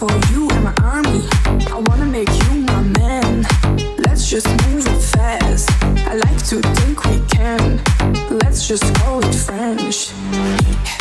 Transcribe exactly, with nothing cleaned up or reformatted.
for you and my army. I wanna make you my man. Let's just move it fast. I like to think we can. Let's just call it French.